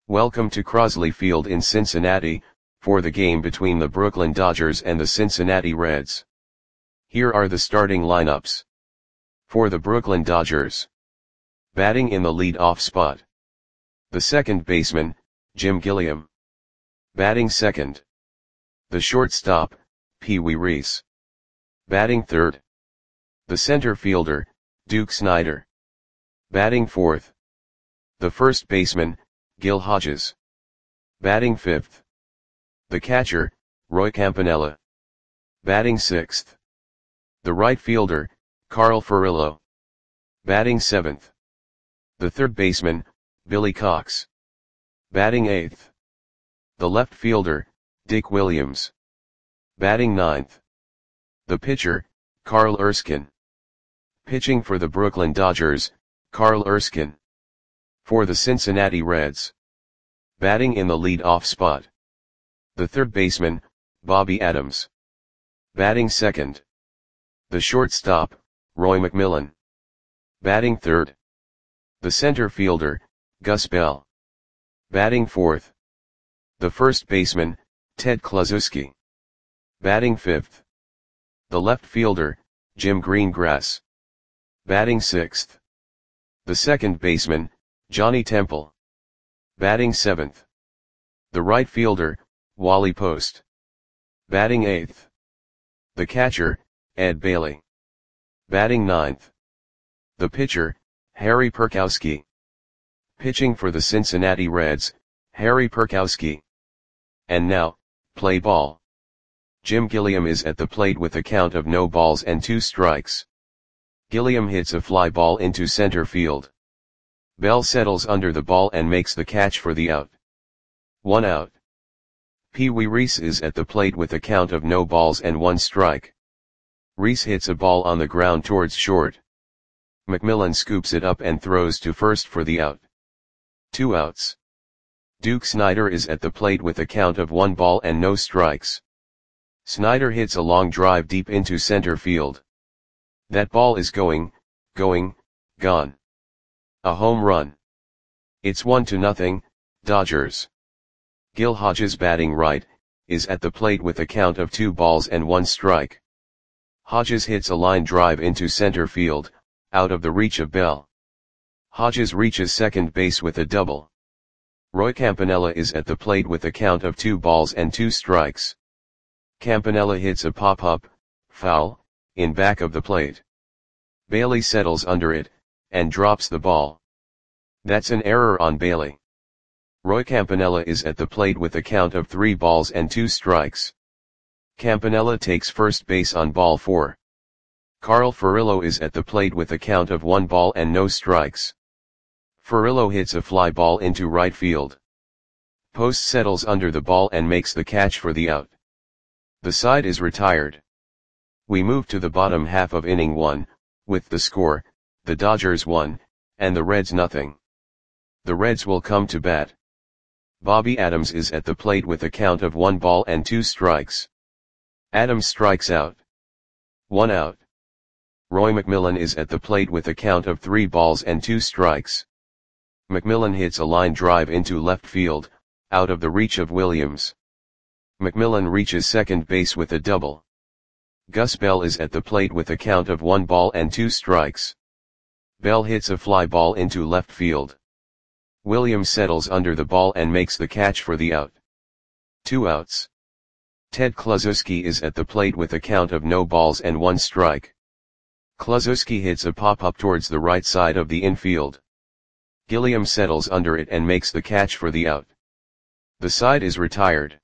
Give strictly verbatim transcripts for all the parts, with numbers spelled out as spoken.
Welcome to Crosley Field in Cincinnati, for the game between the Brooklyn Dodgers and the Cincinnati Reds. Here are the starting lineups. For the Brooklyn Dodgers. Batting in the lead-off spot. The second baseman, Jim Gilliam. Batting second. The shortstop, Pee Wee Reese. Batting third. The center fielder, Duke Snider. Batting fourth. The first baseman, Gil Hodges. Batting fifth. The catcher, Roy Campanella. Batting sixth. The right fielder, Carl Furillo. Batting seventh. The third baseman, Billy Cox. Batting eighth. The left fielder, Dick Williams. Batting ninth. The pitcher, Carl Erskine. Pitching for the Brooklyn Dodgers, Carl Erskine. For the Cincinnati Reds. Batting in the lead-off spot. The third baseman, Bobby Adams. Batting second. The shortstop, Roy McMillan. Batting third. The center fielder, Gus Bell. Batting fourth. The first baseman, Ted Kluszewski. Batting fifth. The left fielder, Jim Greengrass. Batting sixth. The second baseman, Johnny Temple. Batting seventh. The right fielder, Wally Post. Batting eighth. The catcher, Ed Bailey. Batting ninth. The pitcher, Harry Perkowski. Pitching for the Cincinnati Reds, Harry Perkowski. And now, play ball. Jim Gilliam is at the plate with a count of no balls and two strikes. Gilliam hits a fly ball into center field. Bell settles under the ball and makes the catch for the out. One out. Pee Wee Reese is at the plate with a count of no balls and one strike. Reese hits a ball on the ground towards short. McMillan scoops it up and throws to first for the out. Two outs. Duke Snider is at the plate with a count of one ball and no strikes. Snider hits a long drive deep into center field. That ball is going, going, gone. A home run. It's one to nothing, Dodgers. Gil Hodges, batting right, is at the plate with a count of two balls and one strike. Hodges hits a line drive into center field, out of the reach of Bell. Hodges reaches second base with a double. Roy Campanella is at the plate with a count of two balls and two strikes. Campanella hits a pop-up, foul, in back of the plate. Bailey settles under it, and drops the ball. That's an error on Bailey. Roy Campanella is at the plate with a count of three balls and two strikes. Campanella takes first base on ball four. Carl Furillo is at the plate with a count of one ball and no strikes. Furillo hits a fly ball into right field. Post settles under the ball and makes the catch for the out. The side is retired. We move to the bottom half of inning one, with the score, the Dodgers one, and the Reds nothing. The Reds will come to bat. Bobby Adams is at the plate with a count of one ball and two strikes. Adams strikes out. One out. Roy McMillan is at the plate with a count of three balls and two strikes. McMillan hits a line drive into left field, out of the reach of Williams. McMillan reaches second base with a double. Gus Bell is at the plate with a count of one ball and two strikes. Bell hits a fly ball into left field. Williams settles under the ball and makes the catch for the out. Two outs. Ted Kluszewski is at the plate with a count of no balls and one strike. Kluszewski hits a pop-up towards the right side of the infield. Gilliam settles under it and makes the catch for the out. The side is retired.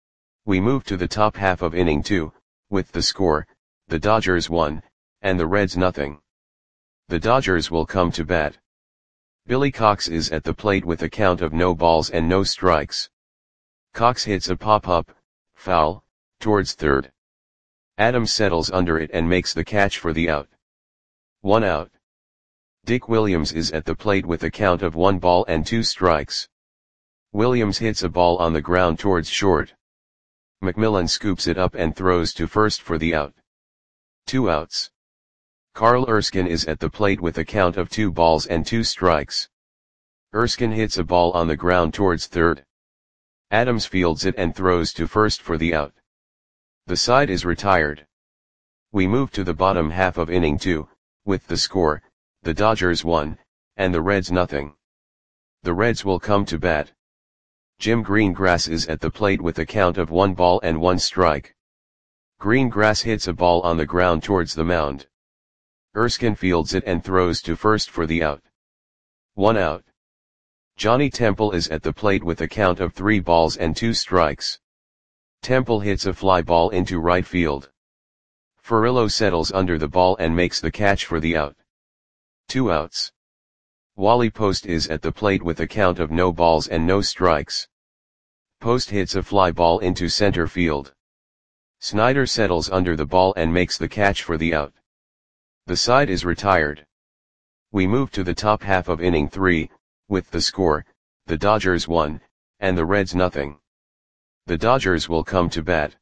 We move to the top half of inning two, with the score, the Dodgers one, and the Reds nothing. The Dodgers will come to bat. Billy Cox is at the plate with a count of no balls and no strikes. Cox hits a pop-up, foul, towards third. Adams settles under it and makes the catch for the out. One out. Dick Williams is at the plate with a count of one ball and two strikes. Williams hits a ball on the ground towards short. McMillan scoops it up and throws to first for the out. Two outs. Carl Erskine is at the plate with a count of two balls and two strikes. Erskine hits a ball on the ground towards third. Adams fields it and throws to first for the out. The side is retired. We move to the bottom half of inning two, with the score, the Dodgers one, and the Reds nothing. The Reds will come to bat. Jim Greengrass is at the plate with a count of one ball and one strike. Greengrass hits a ball on the ground towards the mound. Erskine fields it and throws to first for the out. One out. Johnny Temple is at the plate with a count of three balls and two strikes. Temple hits a fly ball into right field. Furillo settles under the ball and makes the catch for the out. Two outs. Wally Post is at the plate with a count of no balls and no strikes. Post hits a fly ball into center field. Snyder settles under the ball and makes the catch for the out. The side is retired. We move to the top half of inning three, with the score, the Dodgers one, and the Reds nothing. The Dodgers will come to bat.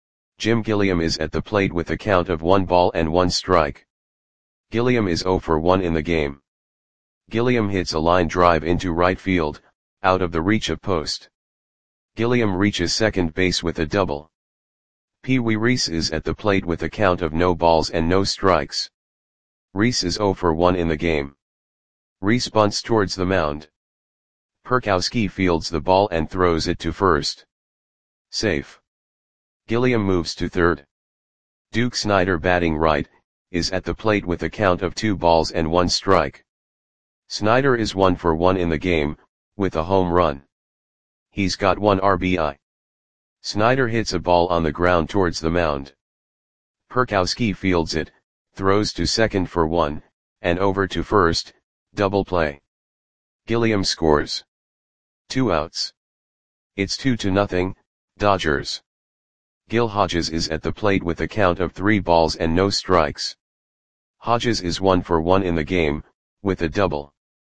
Jim Gilliam is at the plate with a count of one ball and one strike. Gilliam is oh for one in the game. Gilliam hits a line drive into right field, out of the reach of Post. Gilliam reaches second base with a double. Pee Wee Reese is at the plate with a count of no balls and no strikes. Reese is oh for one in the game. Reese bunts towards the mound. Perkowski fields the ball and throws it to first. Safe. Gilliam moves to third. Duke Snyder, batting right, is at the plate with a count of two balls and one strike. Snyder is one for one in the game, with a home run. He's got one R B I. Snyder hits a ball on the ground towards the mound. Perkowski fields it, throws to second for one, and over to first, double play. Gilliam scores. Two outs. It's two to nothing, Dodgers. Gil Hodges is at the plate with a count of three balls and no strikes. Hodges is one for one in the game, with a double.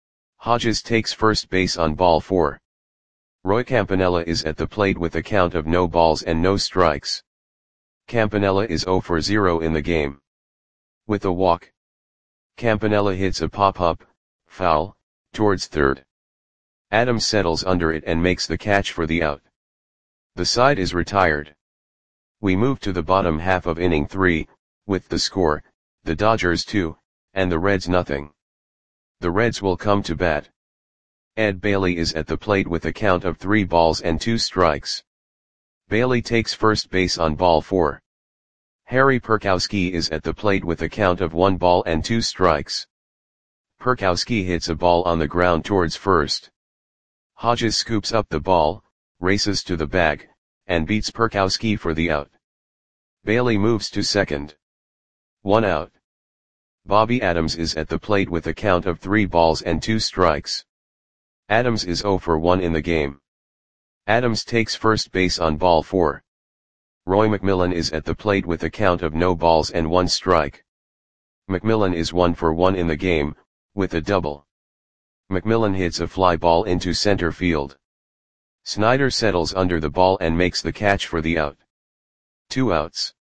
Hodges takes first base on ball four. Roy Campanella is at the plate with a count of no balls and no strikes. Campanella is oh for zero in the game. With a walk. Campanella hits a pop-up, foul, towards third. Adams settles under it and makes the catch for the out. The side is retired. We move to the bottom half of inning three, with the score, the Dodgers two, and the Reds nothing. The Reds will come to bat. Ed Bailey is at the plate with a count of three balls and two strikes. Bailey takes first base on ball four. Harry Perkowski is at the plate with a count of one ball and two strikes. Perkowski hits a ball on the ground towards first. Hodges scoops up the ball, races to the bag, and beats Perkowski for the out. Bailey moves to second. One out. Bobby Adams is at the plate with a count of three balls and two strikes. Adams is oh for one in the game. Adams takes first base on ball four. Roy McMillan is at the plate with a count of no balls and one strike. McMillan is one for one in the game, with a double. McMillan hits a fly ball into center field. Snyder settles under the ball and makes the catch for the out. Two outs.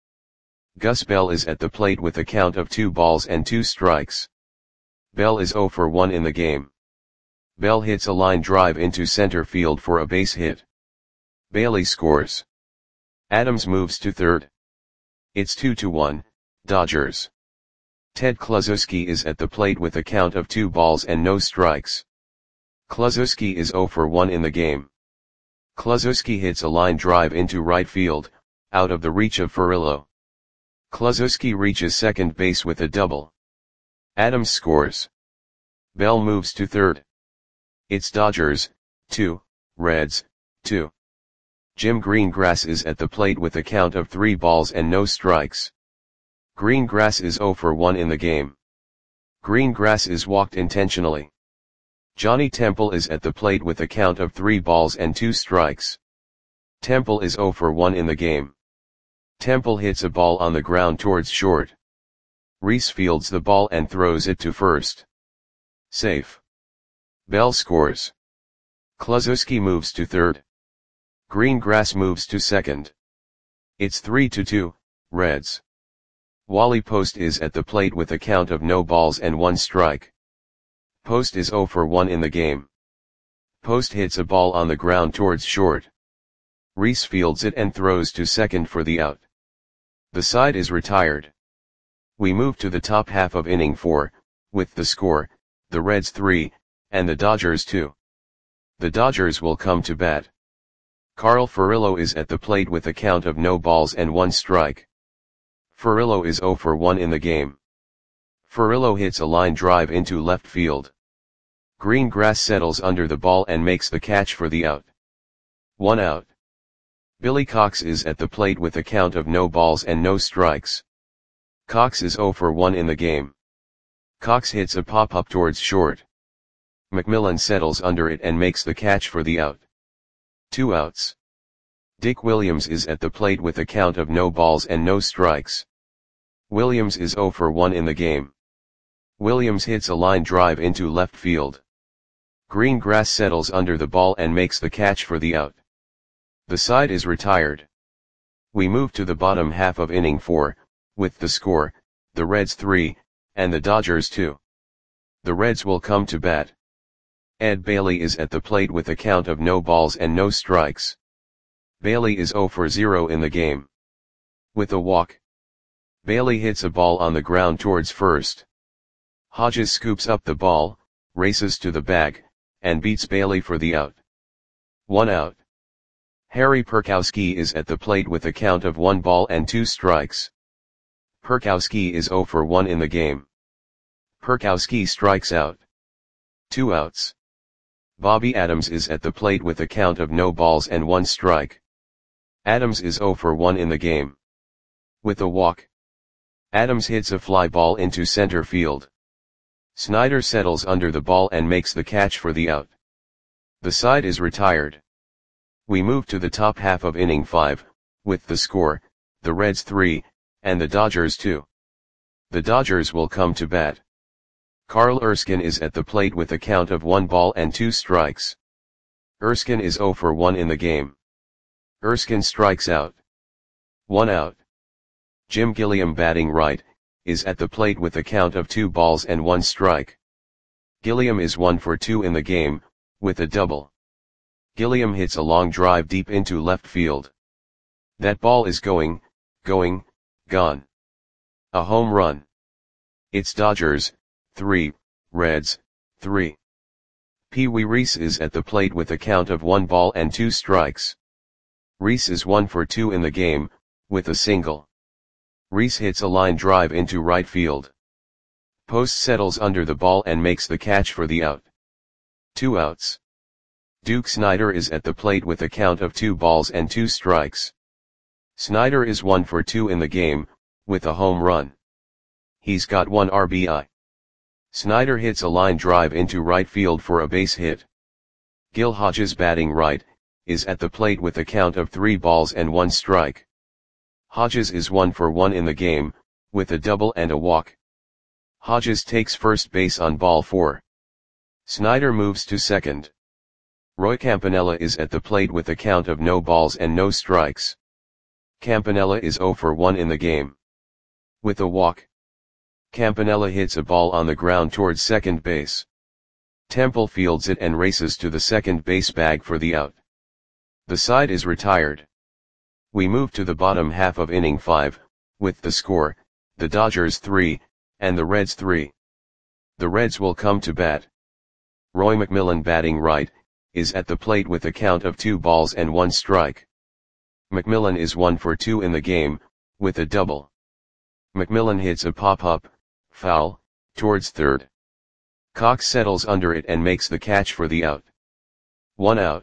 Gus Bell is at the plate with a count of two balls and two strikes. Bell is oh for one in the game. Bell hits a line drive into center field for a base hit. Bailey scores. Adams moves to third. It's two to one, Dodgers. Ted Kluszewski is at the plate with a count of two balls and no strikes. Kluszewski is oh for one in the game. Kluszewski hits a line drive into right field, out of the reach of Furillo. Kluszewski reaches second base with a double. Adams scores. Bell moves to third. It's Dodgers, two, Reds, two. Jim Greengrass is at the plate with a count of three balls and no strikes. Greengrass is oh for one in the game. Greengrass is walked intentionally. Johnny Temple is at the plate with a count of three balls and two strikes. Temple is oh for one in the game. Temple hits a ball on the ground towards short. Reese fields the ball and throws it to first. Safe. Bell scores. Kluszewski moves to third. Greengrass moves to second. It's three to two, Reds. Wally Post is at the plate with a count of no balls and one strike. Post is oh for one in the game. Post hits a ball on the ground towards short. Reese fields it and throws to second for the out. The side is retired. We move to the top half of inning four, with the score, the Reds three, and the Dodgers two. The Dodgers will come to bat. Carl Furillo is at the plate with a count of no balls and one strike. Furillo is oh for one in the game. Furillo hits a line drive into left field. Green grass settles under the ball and makes the catch for the out. One out. Billy Cox is at the plate with a count of no balls and no strikes. Cox is oh for one in the game. Cox hits a pop-up towards short. McMillan settles under it and makes the catch for the out. Two outs. Dick Williams is at the plate with a count of no balls and no strikes. Williams is oh for one in the game. Williams hits a line drive into left field. Green grass settles under the ball and makes the catch for the out. The side is retired. We move to the bottom half of inning four, with the score, the Reds three, and the Dodgers two. The Reds will come to bat. Ed Bailey is at the plate with a count of no balls and no strikes. Bailey is oh for zero in the game. With a walk. Bailey hits a ball on the ground towards first. Hodges scoops up the ball, races to the bag, and beats Bailey for the out. One out. Harry Perkowski is at the plate with a count of one ball and two strikes. Perkowski is oh for one in the game. Perkowski strikes out. Two outs. Bobby Adams is at the plate with a count of no balls and one strike. Adams is oh for one in the game. With a walk. Adams hits a fly ball into center field. Snyder settles under the ball and makes the catch for the out. The side is retired. We move to the top half of inning five, with the score, the Reds three, and the Dodgers two. The Dodgers will come to bat. Carl Erskine is at the plate with a count of one ball and two strikes. Erskine is oh for one in the game. Erskine strikes out. One out. Jim Gilliam, batting right, is at the plate with a count of two balls and one strike. Gilliam is one for two in the game, with a double. Gilliam hits a long drive deep into left field. That ball is going, going, gone. A home run. It's Dodgers, three, Reds, three. Pee Wee Reese is at the plate with a count of one ball and two strikes. Reese is one for two in the game, with a single. Reese hits a line drive into right field. Post settles under the ball and makes the catch for the out. Two outs. Duke Snider is at the plate with a count of two balls and two strikes. Snider is one for two in the game, with a home run. He's got one R B I. Snider hits a line drive into right field for a base hit. Gil Hodges, batting right, is at the plate with a count of three balls and one strike. Hodges is one for one in the game, with a double and a walk. Hodges takes first base on ball four. Snider moves to second. Roy Campanella is at the plate with a count of no balls and no strikes. Campanella is oh for one in the game. With a walk. Campanella hits a ball on the ground towards second base. Temple fields it and races to the second base bag for the out. The side is retired. We move to the bottom half of inning five, with the score, the Dodgers three, and the Reds three. The Reds will come to bat. Roy McMillan, batting right, is at the plate with a count of two balls and one strike. McMillan is one for two in the game, with a double. McMillan hits a pop-up, foul, towards third. Cox settles under it and makes the catch for the out. One out.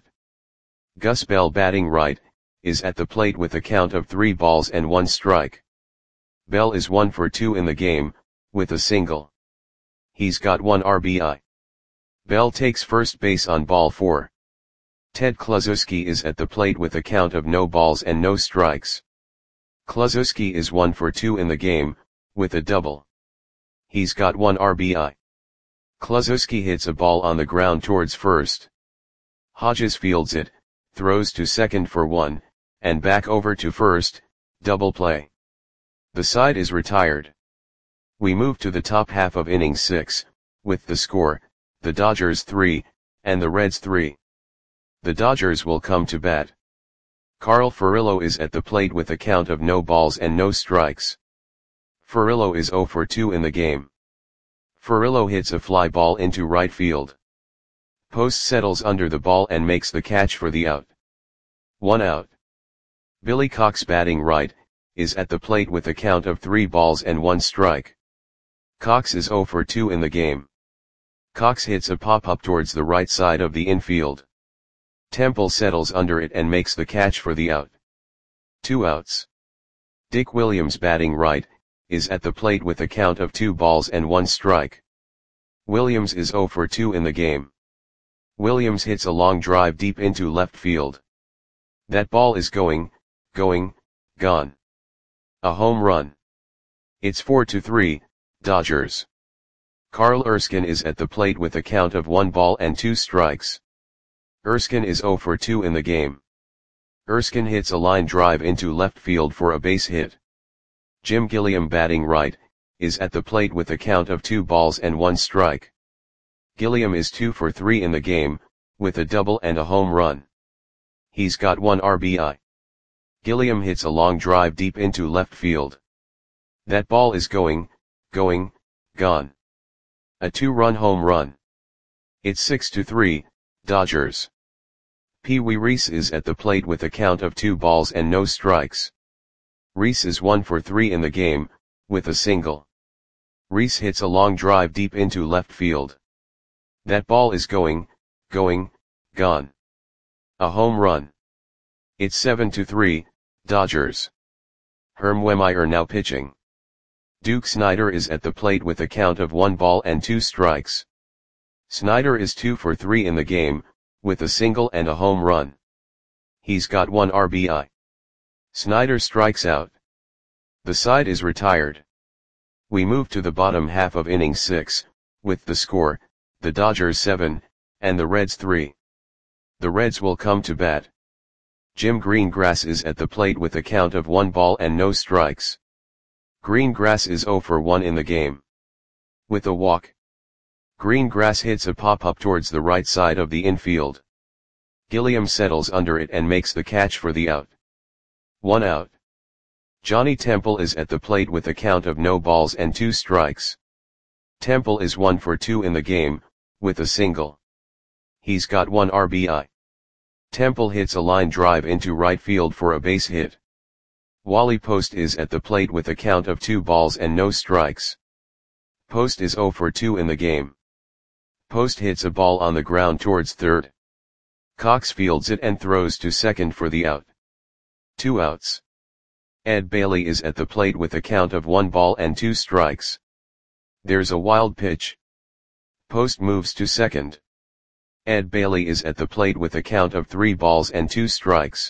Gus Bell, batting right, is at the plate with a count of three balls and one strike. Bell is one for two in the game, with a single. He's got one R B I. Bell takes first base on ball four. Ted Kluszewski is at the plate with a count of no balls and no strikes. Kluszewski is one for two in the game, with a double. He's got one R B I. Kluszewski hits a ball on the ground towards first. Hodges fields it, throws to second for one, and back over to first, double play. The side is retired. We move to the top half of inning six, with the score, the Dodgers three, and the Reds three. The Dodgers will come to bat. Carl Furillo is at the plate with a count of no balls and no strikes. Furillo is zero for two in the game. Furillo hits a fly ball into right field. Post settles under the ball and makes the catch for the out. One out. Billy Cox, batting right, is at the plate with a count of three balls and one strike. Cox is zero for two in the game. Cox hits a pop-up towards the right side of the infield. Temple settles under it and makes the catch for the out. Two outs. Dick Williams, batting right, is at the plate with a count of two balls and one strike. Williams is zero for two in the game. Williams hits a long drive deep into left field. That ball is going, going, gone. A home run. It's four to three, Dodgers. Carl Erskine is at the plate with a count of one ball and two strikes. Erskine is zero for two in the game. Erskine hits a line drive into left field for a base hit. Jim Gilliam, batting right, is at the plate with a count of two balls and one strike. Gilliam is two for three in the game, with a double and a home run. He's got one R B I. Gilliam hits a long drive deep into left field. That ball is going, going, gone. A two-run home run. It's six to three, Dodgers. Pee Wee Reese is at the plate with a count of two balls and no strikes. Reese is one for three in the game, with a single. Reese hits a long drive deep into left field. That ball is going, going, gone. A home run. It's seven to three, Dodgers. Herm Wehmeyer now pitching. Duke Snider is at the plate with a count of one ball and two strikes. Snider is two for three in the game, with a single and a home run. He's got one R B I. Snider strikes out. The side is retired. We move to the bottom half of inning six, with the score, the Dodgers seven, and the Reds three. The Reds will come to bat. Jim Greengrass is at the plate with a count of one ball and no strikes. Greengrass is zero for one in the game. With a walk. Greengrass hits a pop-up towards the right side of the infield. Gilliam settles under it and makes the catch for the out. One out. Johnny Temple is at the plate with a count of no balls and two strikes. Temple is one for two in the game, with a single. He's got one R B I. Temple hits a line drive into right field for a base hit. Wally Post is at the plate with a count of two balls and no strikes. Post is zero for two in the game. Post hits a ball on the ground towards third. Cox fields it and throws to second for the out. Two outs. Ed Bailey is at the plate with a count of one ball and two strikes. There's a wild pitch. Post moves to second. Ed Bailey is at the plate with a count of three balls and two strikes.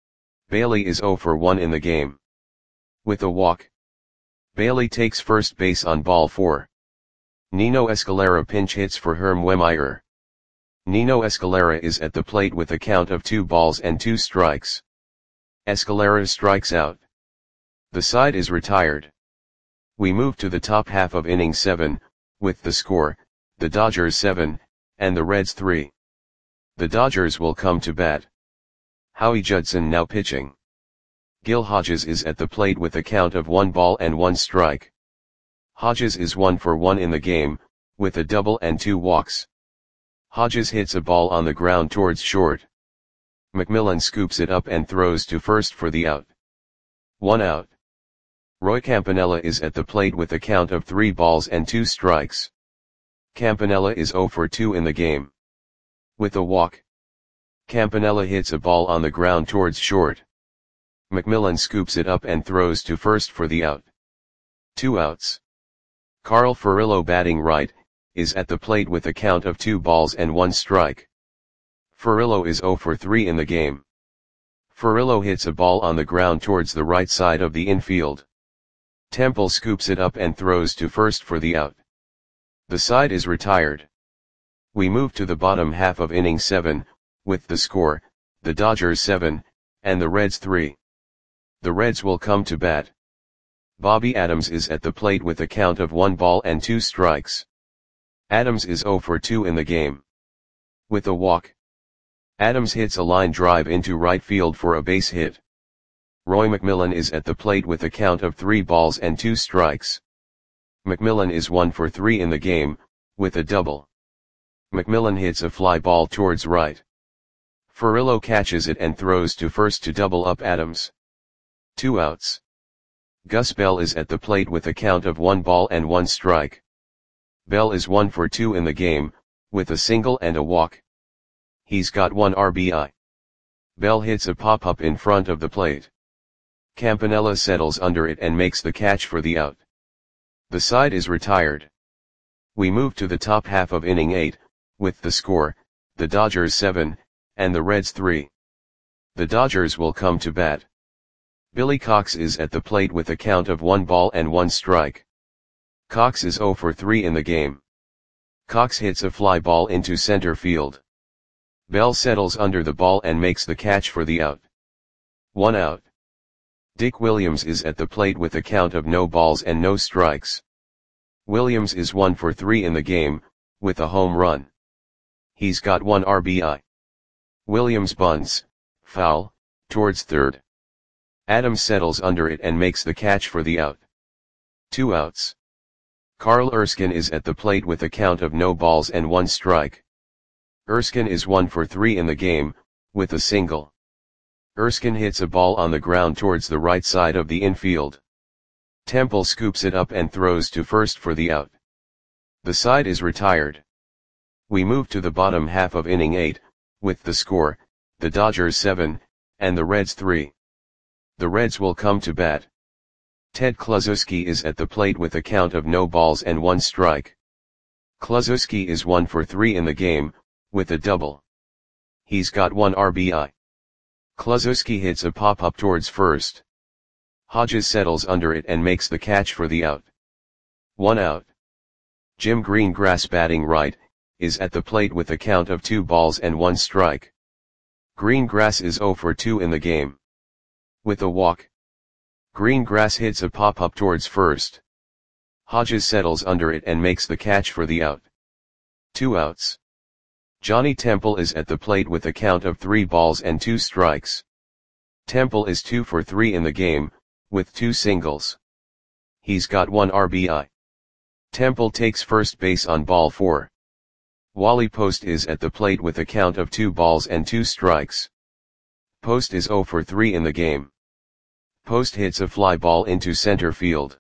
Bailey is zero for one in the game. With a walk. Bailey takes first base on ball four. Nino Escalera pinch hits for Herm Wehmeyer. Nino Escalera is at the plate with a count of two balls and two strikes. Escalera strikes out. The side is retired. We move to the top half of inning seven, with the score, the Dodgers seven, and the Reds three. The Dodgers will come to bat. Howie Judson now pitching. Gil Hodges is at the plate with a count of one ball and one strike. Hodges is one for one in the game, with a double and two walks. Hodges hits a ball on the ground towards short. McMillan scoops it up and throws to first for the out. One out. Roy Campanella is at the plate with a count of three balls and two strikes. Campanella is zero for two in the game. With a walk. Campanella hits a ball on the ground towards short. McMillan scoops it up and throws to first for the out. Two outs. Carl Furillo, batting right, is at the plate with a count of two balls and one strike. Furillo is zero for three in the game. Furillo hits a ball on the ground towards the right side of the infield. Temple scoops it up and throws to first for the out. The side is retired. We move to the bottom half of inning seven, with the score, the Dodgers seven, and the Reds three. The Reds will come to bat. Bobby Adams is at the plate with a count of one ball and two strikes. Adams is zero for two in the game. With a walk. Adams hits a line drive into right field for a base hit. Roy McMillan is at the plate with a count of three balls and two strikes. McMillan is one for three in the game, with a double. McMillan hits a fly ball towards right. Furillo catches it and throws to first to double up Adams. Two outs. Gus Bell is at the plate with a count of one ball and one strike. Bell is one for two in the game, with a single and a walk. He's got one R B I. Bell hits a pop-up in front of the plate. Campanella settles under it and makes the catch for the out. The side is retired. We move to the top half of inning eight, with the score, the Dodgers seven, and the Reds three. The Dodgers will come to bat. Billy Cox is at the plate with a count of one ball and one strike. Cox is zero for three in the game. Cox hits a fly ball into center field. Bell settles under the ball and makes the catch for the out. One out. Dick Williams is at the plate with a count of no balls and no strikes. Williams is one for three in the game, with a home run. He's got one R B I. Williams bunts, foul, towards third. Adams settles under it and makes the catch for the out. Two outs. Carl Erskine is at the plate with a count of no balls and one strike. Erskine is one for three in the game, with a single. Erskine hits a ball on the ground towards the right side of the infield. Temple scoops it up and throws to first for the out. The side is retired. We move to the bottom half of inning eight, with the score, the Dodgers seven, and the Reds three. The Reds will come to bat. Ted Kluszewski is at the plate with a count of no balls and one strike. Kluszewski is one for three in the game, with a double. He's got one R B I. Kluszewski hits a pop-up towards first. Hodges settles under it and makes the catch for the out. One out. Jim Greengrass, batting right, is at the plate with a count of two balls and one strike. Greengrass is zero for two in the game. With a walk. Greengrass hits a pop-up towards first. Hodges settles under it and makes the catch for the out. Two outs. Johnny Temple is at the plate with a count of three balls and two strikes. Temple is two for three in the game, with two singles. He's got one R B I. Temple takes first base on ball four. Wally Post is at the plate with a count of two balls and two strikes. Post is zero for three in the game. Post hits a fly ball into center field.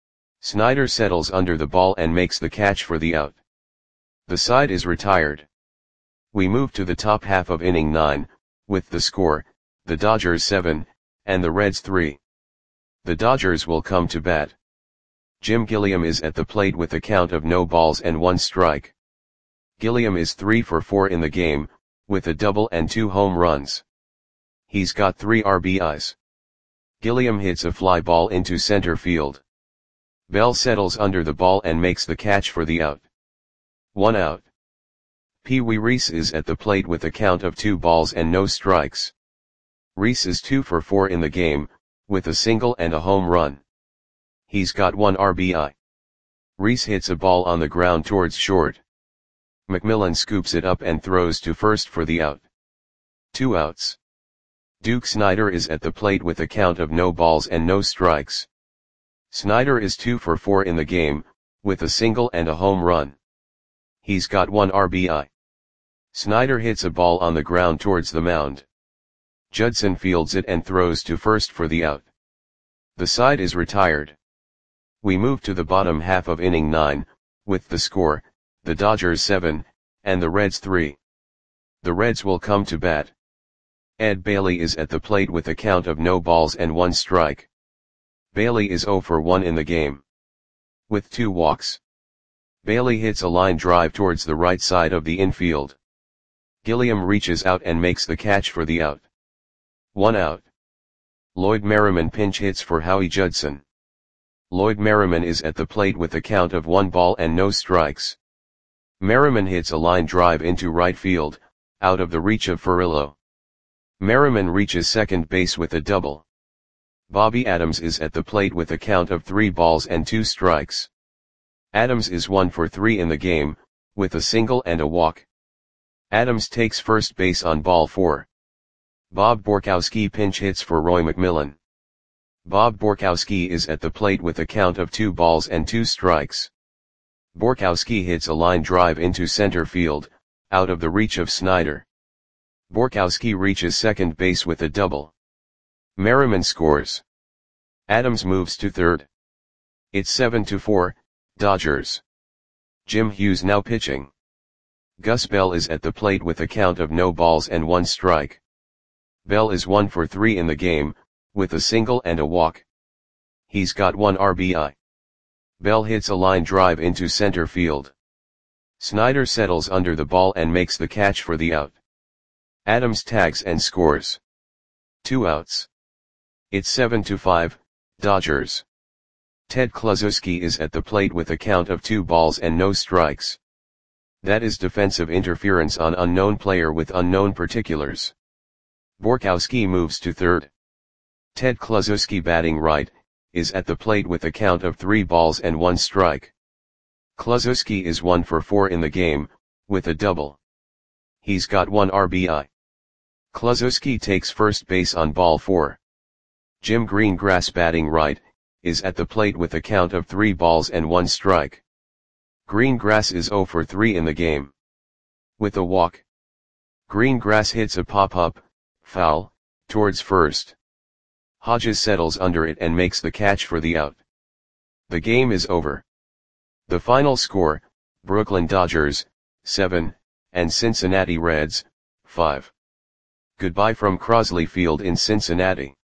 Snyder settles under the ball and makes the catch for the out. The side is retired. We move to the top half of inning nine, with the score, the Dodgers seven, and the Reds three. The Dodgers will come to bat. Jim Gilliam is at the plate with a count of no balls and one strike. Gilliam is three for four in the game, with a double and two home runs. He's got three R B Is. Gilliam hits a fly ball into center field. Bell settles under the ball and makes the catch for the out. One out. Pee Wee Reese is at the plate with a count of two balls and no strikes. Reese is two for four in the game, with a single and a home run. He's got one R B I. Reese hits a ball on the ground towards short. McMillan scoops it up and throws to first for the out. Two outs. Duke Snider is at the plate with a count of no balls and no strikes. Snider is two for four in the game, with a single and a home run. He's got one R B I. Snider hits a ball on the ground towards the mound. Judson fields it and throws to first for the out. The side is retired. We move to the bottom half of inning nine, with the score, the Dodgers seven, and the Reds three. The Reds will come to bat. Ed Bailey is at the plate with a count of no balls and one strike. Bailey is zero for one in the game. With two walks. Bailey hits a line drive towards the right side of the infield. Gilliam reaches out and makes the catch for the out. One out. Lloyd Merriman pinch hits for Howie Judson. Lloyd Merriman is at the plate with a count of one ball and no strikes. Merriman hits a line drive into right field, out of the reach of Furillo. Merriman reaches second base with a double. Bobby Adams is at the plate with a count of three balls and two strikes. Adams is one for three in the game, with a single and a walk. Adams takes first base on ball four. Bob Borkowski pinch hits for Roy McMillan. Bob Borkowski is at the plate with a count of two balls and two strikes. Borkowski hits a line drive into center field, out of the reach of Snyder. Borkowski reaches second base with a double. Merriman scores. Adams moves to third. It's seven to four, Dodgers. Jim Hughes now pitching. Gus Bell is at the plate with a count of no balls and one strike. Bell is one for three in the game, with a single and a walk. He's got one R B I. Bell hits a line drive into center field. Snyder settles under the ball and makes the catch for the out. Adams tags and scores. Two outs. It's seven to five, Dodgers. Ted Kluszewski is at the plate with a count of two balls and no strikes. That is defensive interference on unknown player with unknown particulars. Borkowski moves to third. Ted Kluszewski, batting right, is at the plate with a count of three balls and one strike. Kluszewski is one for four in the game, with a double. He's got one R B I. Kluszewski takes first base on ball four. Jim Greengrass, batting right, is at the plate with a count of three balls and one strike. Greengrass is zero for three in the game. With a walk. Greengrass hits a pop-up, foul, towards first. Hodges settles under it and makes the catch for the out. The game is over. The final score, Brooklyn Dodgers, seven, and Cincinnati Reds, five. Goodbye from Crosley Field in Cincinnati.